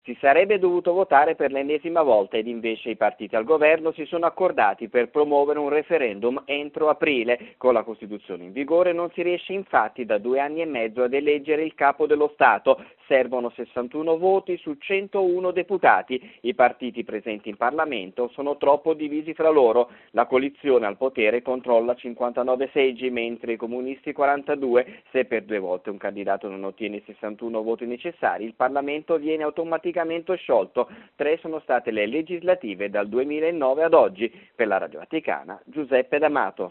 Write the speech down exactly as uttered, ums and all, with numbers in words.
Si sarebbe dovuto votare per l'ennesima volta ed invece i partiti al governo si sono accordati per promuovere un referendum entro aprile. Con la Costituzione in vigore non si riesce infatti da due anni e mezzo ad eleggere il capo dello Stato. Servono sessantuno voti su centouno deputati. I partiti presenti in Parlamento sono troppo divisi fra loro. La coalizione al potere controlla cinquantanove seggi, mentre i comunisti quarantadue. Se per due volte un candidato non ottiene i sessantuno voti necessari, il Parlamento viene automaticamente sciolto. Tre sono state le legislative dal duemilanove ad oggi. Per la Radio Vaticana, Giuseppe D'Amato.